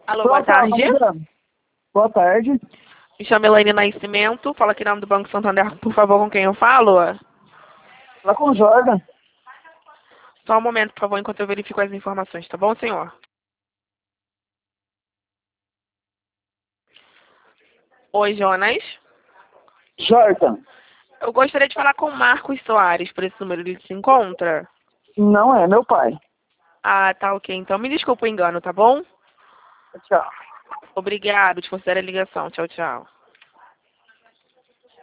Alô, boa tarde. Boa tarde. Me chamo Elaine Nascimento. Fala aqui em nome do Banco Santander, por favor, com quem eu falo? Fala com o Jordan. Só um momento, por favor, enquanto eu verifico as informações, tá bom, senhor? Oi, Jonas. Jordan. Eu gostaria de falar com o Marcos Soares, por esse número ele se encontra? Não é meu pai. Ah, tá ok. Então me desculpa o engano, tá bom? Tchau. Obrigado, te considero a ligação. Tchau, tchau.